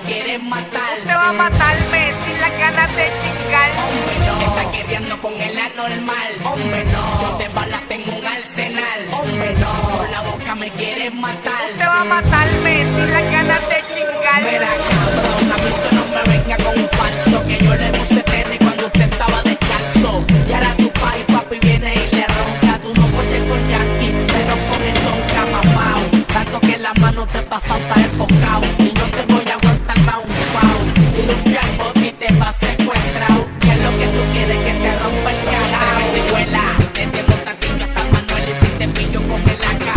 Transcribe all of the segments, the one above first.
quieres matar. Te va a matarme sin las ganas de chingar. Hombre, no. Estás queriendo con el anormal. Hombre, no. Yo te balas tengo un arsenal. Hombre, no. Con la boca me quieres matar. Te va a matarme sin las ganas de chingar. Mira, cabrón, a mí tú no me venga con un falso. Que yo le puse tenis cuando usted estaba descalzo. Y ahora tu papi viene y le ronca. Tú no puedes con Yankee, pero con el tonka mamao. Tanto que la mano te pasa hasta enfocado. Y no te voy a aguantar pa' un pao. Y limpiar el bote y te va secuestrado. Que es lo que tú quieres, que te rompa el carajo. Te vuela, desde los tartillos hasta Manuel. Y si te pillo con el AK.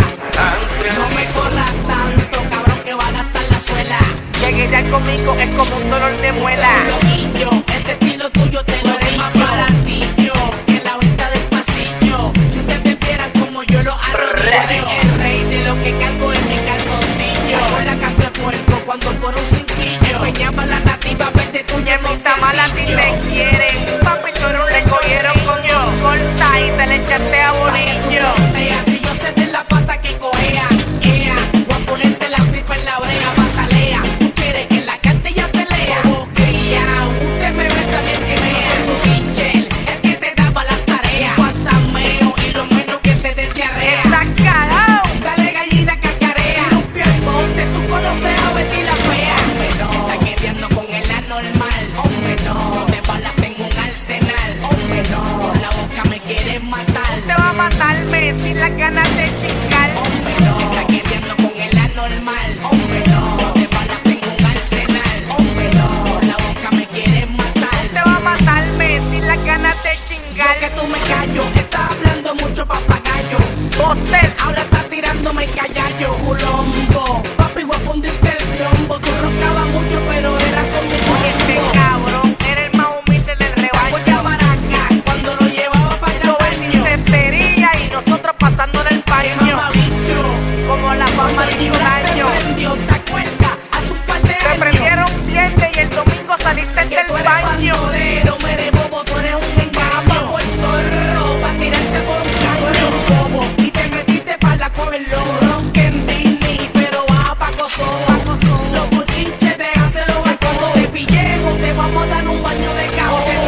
No me corras tanto, cabrón, que va a gastar la suela. Llegué ya conmigo, es como un dolor de muela. Loquillo, ese estilo tuyo te lo haré más baratillo que la venta del pasillo. Si ustedes vieran como yo lo arrodillo, el rey de lo que cargo en mi calzoncillo. Con la carne de puerco cuando por un cinquillo empeñaba la nativa verde tuya en mi Mala si te quieren, papi, tú no le cogieron con yo. Corta y te le echaste a bolillo. Si yo sé de la pata que cojea, ea, voy a ponerte la pipa en la oreja, patalea. Tú quieres que la cante ya te lea. Oh, criao, usted me besa bien que me soy tu teacher, el que te daba las tareas. Guantameo y lo menos que te dé diarrea. Estás cagao. Dale gallina cacarea. Limpia el monte, tú conoces a Betty la fea. Estás queriendo con el anormal. Hombre, no. Te balas tengo un arsenal. Hombre, no. Con la boca me quieres matar. Te va a matarme sin las ganas de chingar. Hombre, no. Estás queriendo con el anormal. Hombre, no. Te balas tengo un arsenal. Hombre, no. Con la boca me quieres matar. Te va a matarme sin las ganas de Yo chingar. que tú me callo. Estás hablando mucho papagayo. Boster, Ahora estás tirándome callallo. Culombo. Papi, voy a fundirte el trombo. Tú roncabas mucho, pero era con mi este cuerpo. cabrón era el más humilde del Voy a rebaño. Maraca cuando lo llevaba para Yo el en baño. cestería y nosotros pasándole el paño. Mamabicho. Como la fama de un año. Prendió, ¿te acuerdas? Hace un par de Te años. prendieron viernes y el domingo saliste Que del tú eres baño. bandolero, me eres bobo, tú eres un engaño. Puerto Rico, pa' tirarte por un caño. Tú eres un bobo y te metiste pa' la cueva el loro. Que en Disney, pero baja pa' Kosovo. Los bochinches te hacen los barcos. Te pillemos, te vamos a dar un baño de cabo. Que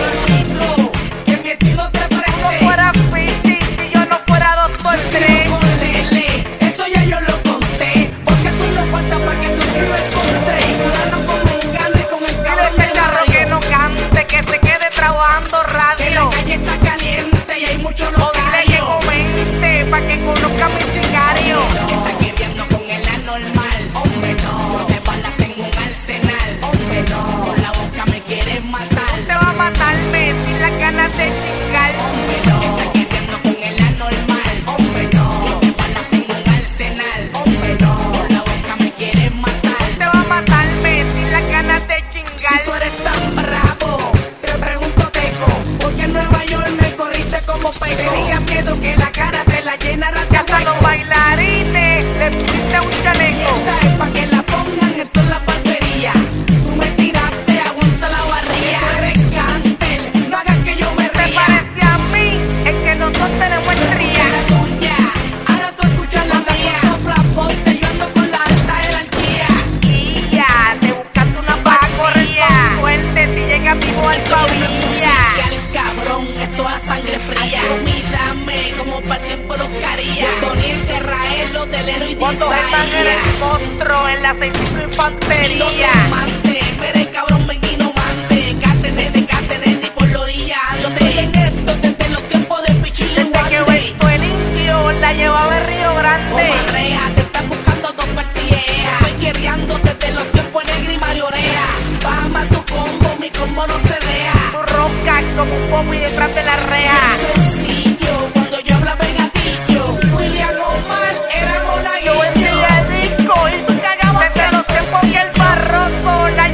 que mi estilo te No preste. fuera Fiti si yo no fuera Doctor Dre. Con Lele, eso ya yo lo conté. Porque tú lo faltas pa' que tú escribas el contré. Curando con un grande con el Dile a cabrón ese de charro Mario. que no cante, que se quede trabajando Que la radio. calle está caliente y hay muchos O dile que locarios. comente pa' que conozca mi sicario. Estás queriendo con el anormal. Hombre, no. Te balas tengo un arsenal. Hombre, no. Con la boca me quieres matar. Te va a matarme sin las ganas de chingar. Hombre, no. Estás queriendo con el anormal. Hombre, no. Te balas tengo un arsenal. Hombre, no. Con la boca me quieres matar. Te va a matarme sin las ganas de Si chingar. tú eres tan bravo, te pregunto, Teco, ¿por qué en Nueva York me corriste como peco? Tenía miedo que la cara te la llenara de Que hasta los bailarines le pusiste un chaleco. Esta es pa' que la pongan, esto es la barbería. Tú me tiraste, aguanta la barriga. Tú eres cánter, no hagas que yo me Te ría. parece a mí, es que nosotros tenemos La estría. tuya, ahora tú escuchas la mía. Sopla, ponte, yo ando con la alta jerarquía. Y ya, te buscaste una paja correa. Suerte si llegas vivo al pavilla. Al cabrón, esto a sangre fría. Mírame como para el tiempo los caría. Tony el Terrael, hotelero y Cuando están en el monstruo en la 6 infantería. Mire cabrón, me guino mante. Cátene de cátene ni por la orilla. Yo te en esto desde los tiempos de Pichillo y Desde que Guante. Beto el indio la llevaba el Río Grande. Comadrea, te están buscando dos partillejas. Estoy guerreando desde los tiempos de Negri y Mario Oreja. Bama tu combo, mi combo no se deja. Tu roca como un popi detrás de la reja. Sencillo, cuando yo hablaba en gatillo. William Omar era Yo monaguillo. vendía el disco y tú cagabas desde los tiempos que el barroco la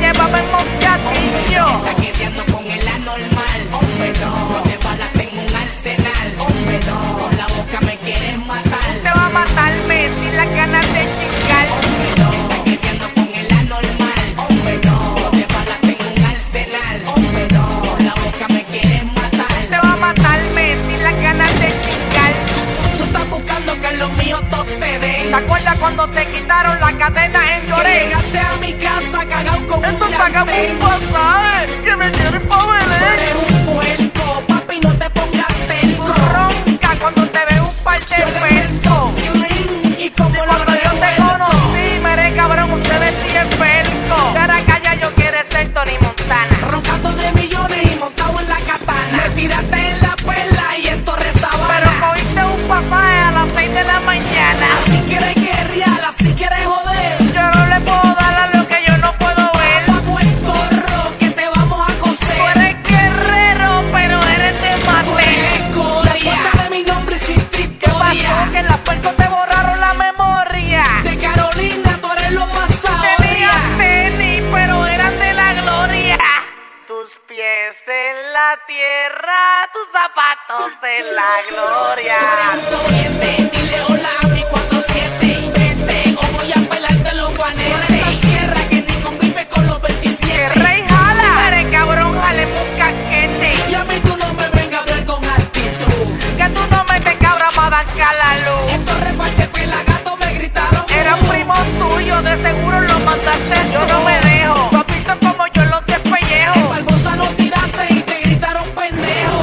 quitaron la cadena en Que Lloré. llegaste a mi casa cagao con Esto un pagamos llante. un pasaje que me quieres pa' Tú Belén. eres un puerco, papi, no te pongas terco. Ronca cuando te veo un par de pelco. Y como lo Cuando yo te conocí, mere cabrón, usted vestía el pelco. Caracalla, yo quiero ser Tony Montana. roncando de millones y montado en la katana. Me tiraste en la perla y en Torre Pero Sabana. cogiste un pasaje a las 6 de la mañana. Si quieres guerrear, si quieres joder, Yo no le puedo dar a lo que yo no puedo ver. pa' Puerto Rico que te vamos a Tú coser. eres guerrero, pero eres de Tú mate. eres escoria. Recuérdate mi nombre sin tu ¿Qué pasó? historia. Que en las puercos te borraron la memoria. De Carolina, tú eres lo más Tenías sabria. tenis, pero eran de la gloria. Tus pies en la tierra, tus zapatos en la gloria. Dile hola a mi 47. Vete o voy a pelarte los guanetes. Tierra que ni convive con los Que 27. rey jala, eres cabrón, jale un casquete. Y a mí tú no me vengas a hablar con actitud. Que tú no metes cabra para bancar la luz. Estos reparte pelagatos me gritaron. Eran primos tuyos, de seguro los mandaste. Yo no me dejo. Tú has visto como yo los despellejo. Barbosa no tiraste y te gritaron pendejo.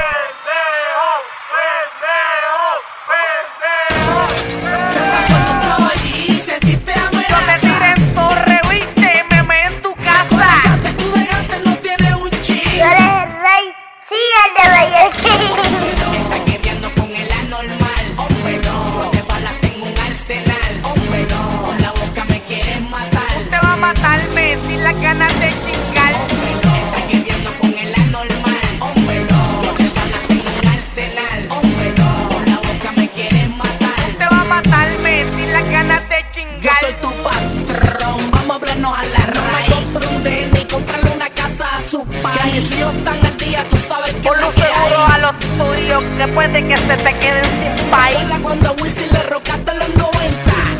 ¿Qué pasó? Yo estaba allí, sentiste Yo te amenaza. tiré en torre, viste, me meé en tu casa. Colgate, tú de gante no tienes un chip. ¿Tú eres el rey? Sí, el de reyes. Estás queriendo con el anormal, hombre no. Te balas en un arsenal, hombre no. Con la boca me quieres matar. Te va a matarme sin las ganas de chingar. Estás queriendo con el anormal, hombre no. Te balas en un arsenal, hombre no. Con la boca me quieres matar. Te va a matarme sin las ganas de Yo chingar. soy tu patrón, vamos a hablarnos a la raíz. No me compro un ni comprarle una casa a su país. Que mis hijos están al día, tú sabes que Por es lo lo que seguro hay. a los tuyos que puede que se te queden sin país. Recuerda cuando Wilson le robó